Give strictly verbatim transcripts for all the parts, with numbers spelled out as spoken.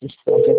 Já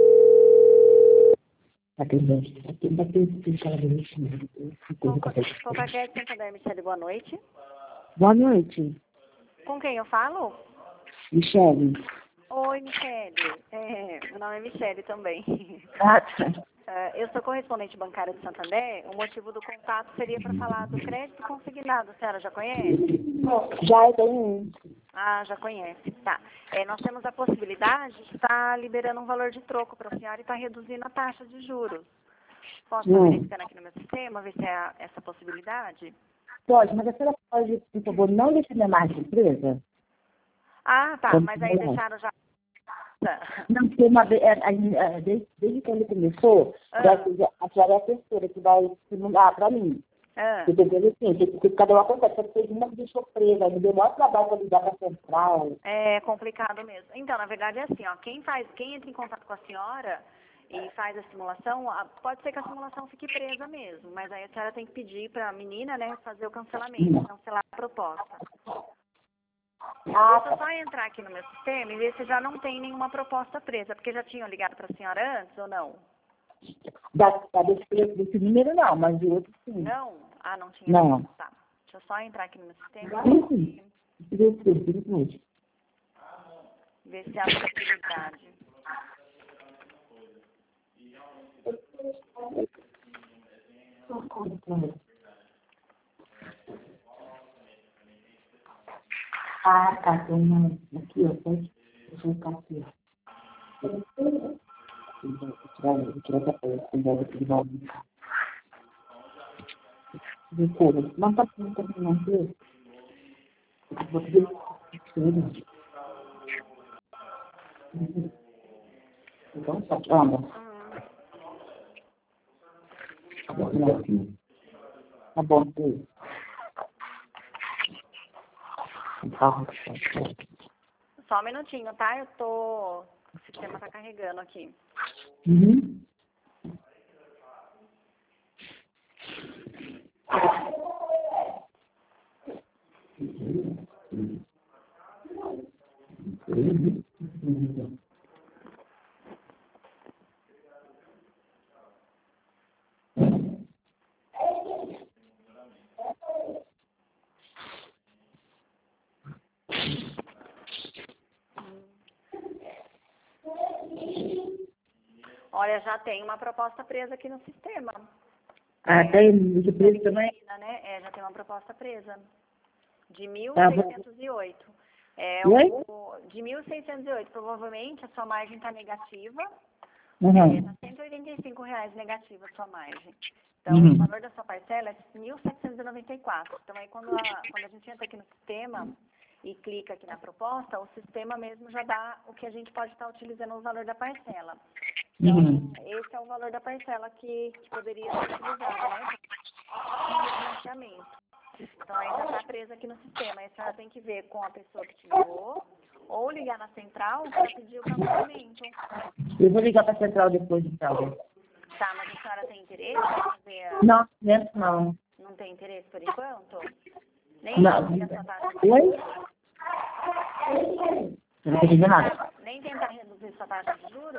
tá atendente. Aqui bateu tudo que ela deu. Compaquete Santander, Michele, boa noite. Boa noite. Com quem eu falo? Michele. Oi, Michele. É, meu nome é Michele também. Ah, tá. Uh, eu sou correspondente bancária de Santander. O motivo do contato seria para falar do crédito consignado. A senhora já conhece? Já eu tenho um. Ah, já conhece. Tá. É, nós temos a possibilidade de estar liberando um valor de troco para a senhora e estar reduzindo a taxa de juros. Posso estar Hum. verificando aqui no meu sistema, ver se é essa possibilidade? Pode, mas a senhora pode, por favor, não deixar minha marca de empresa? Ah, tá. Como Mas aí não? deixaram já... Não, porque uma vez, a- a- a- desde, desde que ele começou, Ah. a senhora é a terceira que vai se mudar para mim. Ah. Você entendeu assim? Porque cada uma acontece, só que fez uma que deixou presa, me deu maior trabalho para ligar para a central. É complicado mesmo. Então, na verdade é assim, ó, quem faz, quem entra em contato com a senhora e faz a simulação, a- pode ser que a simulação fique presa mesmo, mas aí a senhora tem que pedir para a menina, né, fazer o cancelamento, cancelar a proposta. Deixa eu só entrar aqui no meu sistema e ver se já não tem nenhuma proposta presa, porque já tinham ligado para a senhora antes ou não? Da, da desse, desse número não, mas de outro sim. Não? Ah, não tinha. Não. Tá. Deixa eu só entrar aqui no meu sistema Sim, sim. Desse, desse, desse. e ver se há possibilidade. Ah, tá, tem uma aqui, ó, pode, deixa eu colocar aqui, ó. Vou tirar, vou tirar essa coisa, vou tirar aqui de volta. De cor, não tá aqui, não tá aqui, não, viu? Vou pedir, então, tá, anda. Tá bom, não, tá bom, sim. Tá, Só um minutinho, tá? Eu tô... O sistema tá carregando aqui. uhum. Olha, já tem uma proposta presa aqui no sistema. Ah, tem de preço também? Né? É, já tem uma proposta presa. De mil Tá seiscentos e oito. É, Oi? o, de mil seiscentos e oito, provavelmente a sua margem está negativa. Uhum. Está cento e oitenta e cinco reais negativa a sua margem. Então, Uhum. o valor da sua parcela é mil setecentos e noventa e quatro. Então, aí quando a, quando a gente entra aqui no sistema e clica aqui na proposta, o sistema mesmo já dá o que a gente pode estar utilizando o valor da parcela. Então, Uhum. esse é o valor da parcela que, que poderia ser utilizado, né? Para financiamento. Então, aí já está presa aqui no sistema. Aí a senhora tem que ver com a pessoa que te ligou ou ligar na central para pedir o cancelamento. Eu vou ligar para a central depois, então. Tá, mas a senhora tem interesse em fazer a... Não, não, não. Não tem interesse por enquanto? Nem Não. reduzir a sua taxa de Oi? juros? Eu não entendi nada. Nem tentar reduzir sua taxa de juros?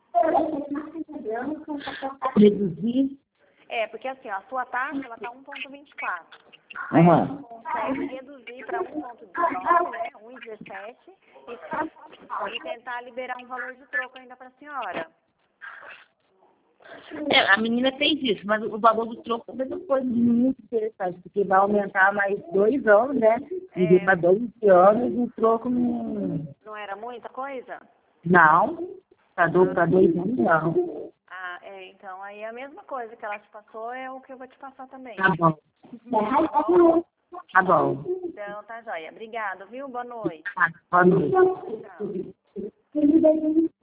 Reduzir? É, porque assim, ó, a sua taxa ela tá um vírgula vinte e quatro. Uhum. Consegue reduzir para um vírgula dezenove, né? um vírgula dezessete e, e tentar liberar um valor de troco ainda para a senhora. É, a menina fez isso, mas o valor do troco também não foi muito interessante, porque vai aumentar mais dois anos, né? E É, para doze anos o troco não. não era muita coisa? Não, para dois, para dois anos não. Ah, é, então aí a mesma coisa que ela te passou é o que eu vou te passar também. Tá bom. Tá bom. Então, tá joia. Obrigada, viu? Boa noite. Tá, boa noite. Tchau.